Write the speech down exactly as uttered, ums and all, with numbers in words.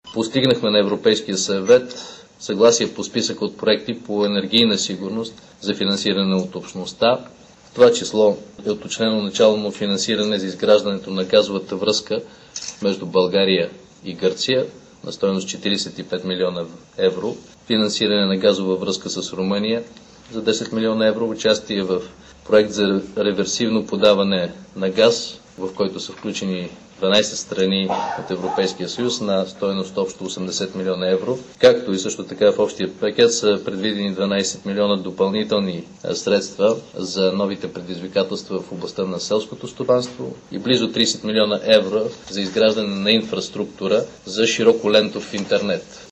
Постигнахме на Европейския съвет съгласие по списък от проекти по енергийна сигурност за финансиране от общността. В това число е уточнено начално финансиране за изграждането на газовата връзка между България и Гърция на стойност четиридесет и пет милиона евро, финансиране на газова връзка с Румъния за десет милиона евро, участие в проект за реверсивно подаване на газ, в който са включени дванадесет страни от Европейския съюз на стойност общо осемдесет милиона евро, както и също така в общия пакет са предвидени дванадесет милиона допълнителни средства за новите предизвикателства в областта на селското стопанство и близо тридесет милиона евро за изграждане на инфраструктура за широколентов интернет.